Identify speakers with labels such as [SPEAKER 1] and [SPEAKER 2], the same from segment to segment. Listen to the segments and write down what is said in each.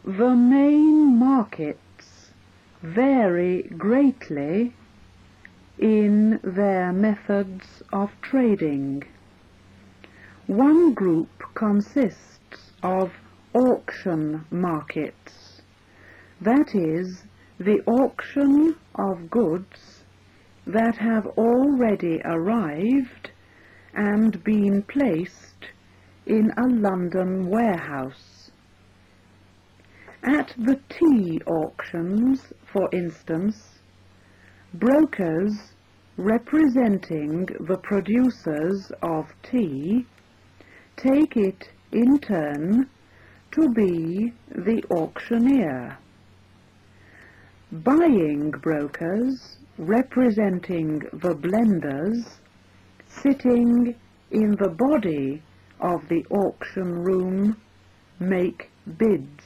[SPEAKER 1] The main markets vary greatly in their methods of trading. One group consists of auction markets, that is, the auction of goods that have already arrived and been placed in a London warehouse. At the tea auctions, for instance, brokers representing the producers of tea take it in turn to be the auctioneer. Buying brokers representing the blenders sitting in the body of the auction room make bids.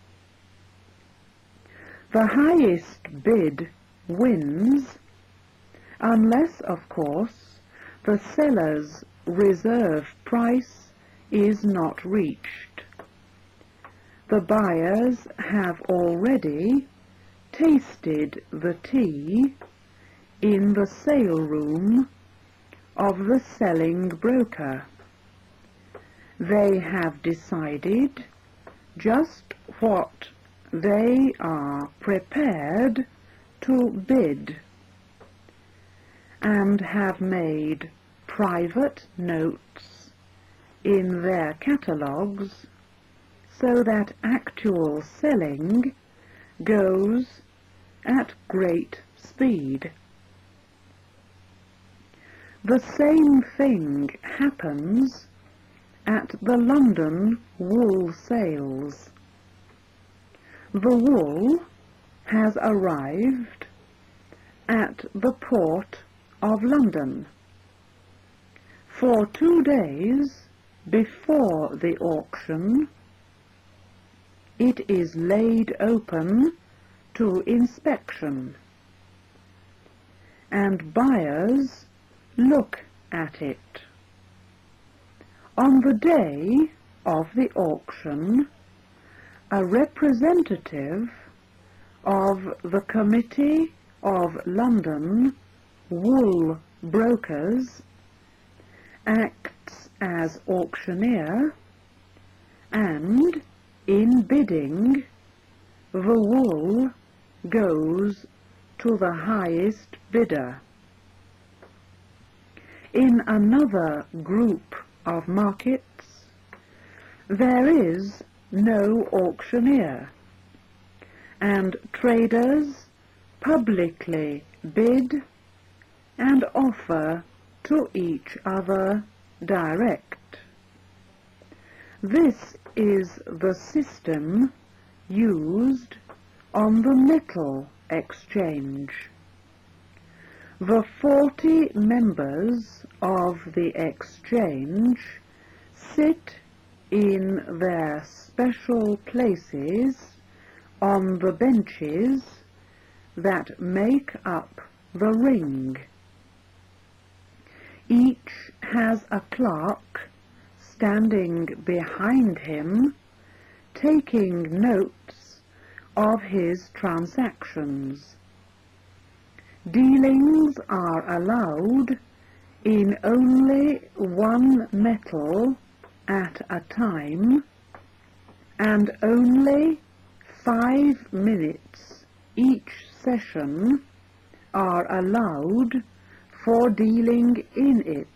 [SPEAKER 1] The highest bid wins, unless, of course, the seller's reserve price is not reached. The buyers have already tasted the tea in the sale room of the selling broker. They have decided just what they are prepared to bid, and have made private notes in their catalogues so that actual selling goes at great speed. The same thing happens at the London wool sales. The wool has arrived at the port of London. For 2 days before the auction, it is laid open to inspection, and buyers look at it. On the day of the auction, a representative of the Committee of London Wool Brokers acts as auctioneer, and in bidding, the wool goes to the highest bidder. In another group of markets, there is no auctioneer, and traders publicly bid and offer to each other direct. This is the system used on the metal exchange. The 40 members of the exchange sit in their special places on the benches that make up the ring. Each has a clerk standing behind him, taking notes of his transactions. Dealings are allowed in only one metal at a time, and only 5 minutes each session are allowed for dealing in it.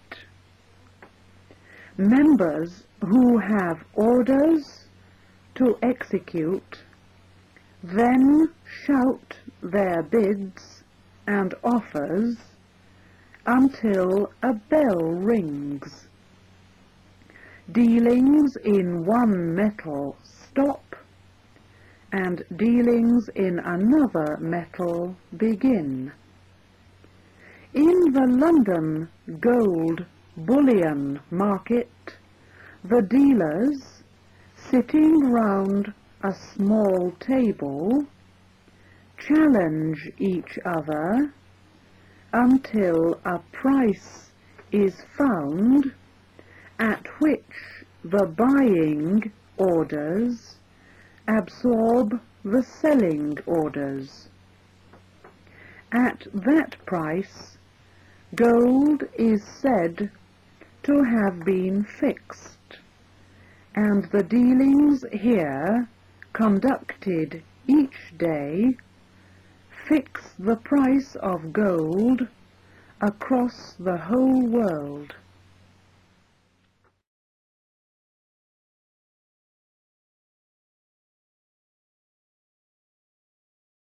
[SPEAKER 1] Members who have orders to execute then shout their bids and offers until a bell rings. Dealings in one metal stop, and dealings in another metal begin. In the London gold bullion market, the dealers, sitting round a small table, challenge each other until a price is found at which the buying orders absorb the selling orders. At that price, gold is said to have been fixed, and the dealings here, conducted each day, fix the price of gold across the whole world.